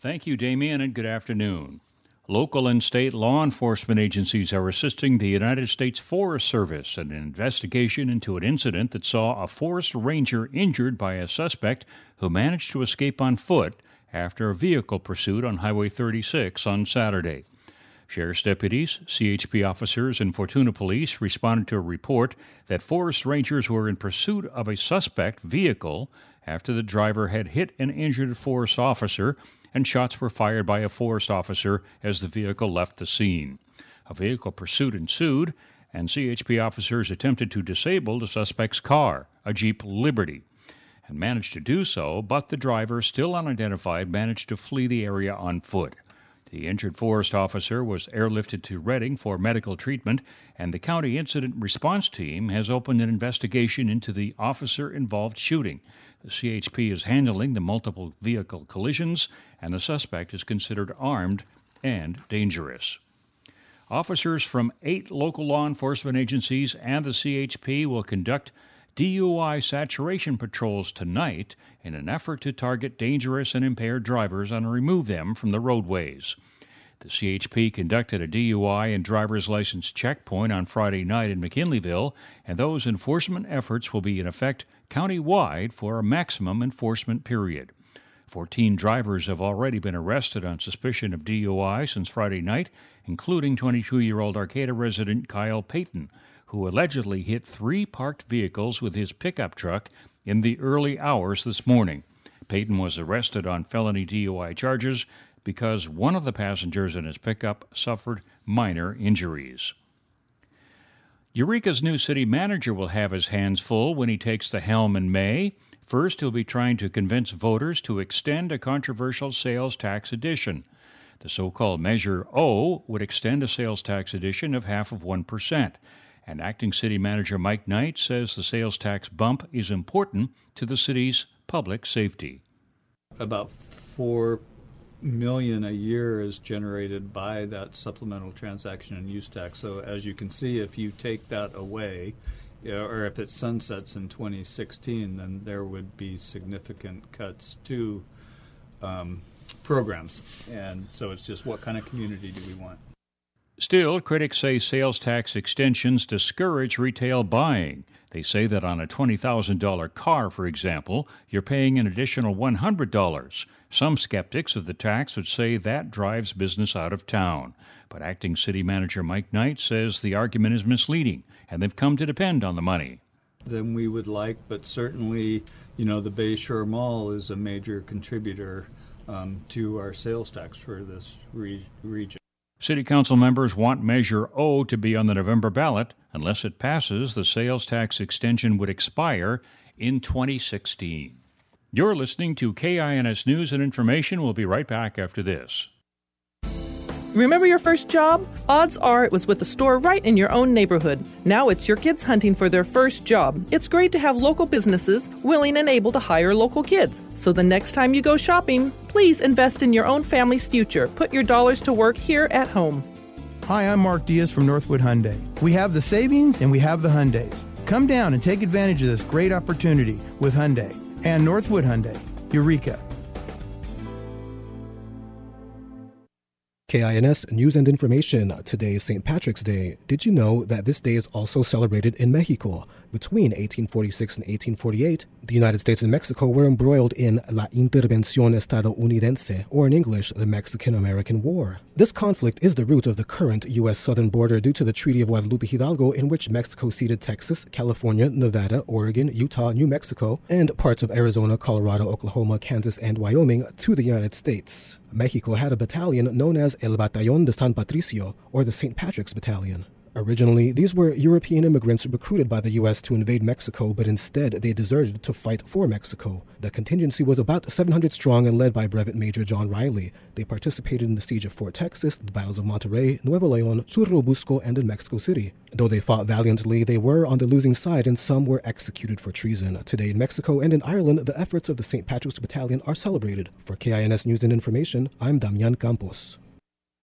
Thank you, Damien, and good afternoon. Local and state law enforcement agencies are assisting the United States Forest Service in an investigation into an incident that saw a forest ranger injured by a suspect who managed to escape on foot after a vehicle pursuit on Highway 36 on Saturday. Sheriff's deputies, CHP officers, and Fortuna Police responded to a report that forest rangers were in pursuit of a suspect vehicle after the driver had hit an injured forest officer, and shots were fired by a forest officer as the vehicle left the scene. A vehicle pursuit ensued, and CHP officers attempted to disable the suspect's car, a Jeep Liberty, and managed to do so, but the driver, still unidentified, managed to flee the area on foot. The injured forest officer was airlifted to Redding for medical treatment, and the county incident response team has opened an investigation into the officer-involved shooting. The CHP is handling the multiple vehicle collisions, and the suspect is considered armed and dangerous. Officers from 8 local law enforcement agencies and the CHP will conduct DUI saturation patrols tonight in an effort to target dangerous and impaired drivers and remove them from the roadways. The CHP conducted a DUI and driver's license checkpoint on Friday night in McKinleyville, and those enforcement efforts will be in effect county-wide for a maximum enforcement period. 14 drivers have already been arrested on suspicion of DUI since Friday night, including 22-year-old Arcata resident Kyle Payton, who allegedly hit 3 parked vehicles with his pickup truck in the early hours this morning. Payton was arrested on felony DUI charges because one of the passengers in his pickup suffered minor injuries. Eureka's new city manager will have his hands full when he takes the helm in May. First, he'll be trying to convince voters to extend a controversial sales tax addition. The so-called Measure O would extend a sales tax addition of 0.5%. And acting city manager Mike Knight says the sales tax bump is important to the city's public safety. About $4 million a year is generated by that supplemental transaction and use tax. So as you can see, if you take that away, or if it sunsets in 2016, then there would be significant cuts to programs. And so it's just, what kind of community do we want? Still, critics say sales tax extensions discourage retail buying. They say that on a $20,000 car, for example, you're paying an additional $100. Some skeptics of the tax would say that drives business out of town. But acting city manager Mike Knight says the argument is misleading, and they've come to depend on the money. Than we would like, but certainly, the Bay Shore Mall is a major contributor to our sales tax for this region. City Council members want Measure O to be on the November ballot. Unless it passes, the sales tax extension would expire in 2016. You're listening to KINS News and Information. We'll be right back after this. Remember your first job? Odds are it was with a store right in your own neighborhood. Now it's your kids hunting for their first job. It's great to have local businesses willing and able to hire local kids. So the next time you go shopping, please invest in your own family's future. Put your dollars to work here at home. Hi, I'm Mark Diaz from Northwood Hyundai. We have the savings and we have the Hyundais. Come down and take advantage of this great opportunity with Hyundai and Northwood Hyundai. Eureka. KINS News and Information. Today is St. Patrick's Day. Did you know that this day is also celebrated in Mexico? Between 1846 and 1848, the United States and Mexico were embroiled in La Intervención Estadounidense, or in English, the Mexican-American War. This conflict is the root of the current U.S. southern border due to the Treaty of Guadalupe Hidalgo, in which Mexico ceded Texas, California, Nevada, Oregon, Utah, New Mexico, and parts of Arizona, Colorado, Oklahoma, Kansas, and Wyoming to the United States. Mexico had a battalion known as El Batallón de San Patricio, or the St. Patrick's Battalion. Originally, these were European immigrants recruited by the U.S. to invade Mexico, but instead they deserted to fight for Mexico. The contingency was about 700 strong and led by Brevet Major John Riley. They participated in the siege of Fort Texas, the battles of Monterrey, Nuevo Leon, Churubusco, and in Mexico City. Though they fought valiantly, they were on the losing side, and some were executed for treason. Today in Mexico and in Ireland, the efforts of the St. Patrick's Battalion are celebrated. For KINS News and Information, I'm Damian Campos.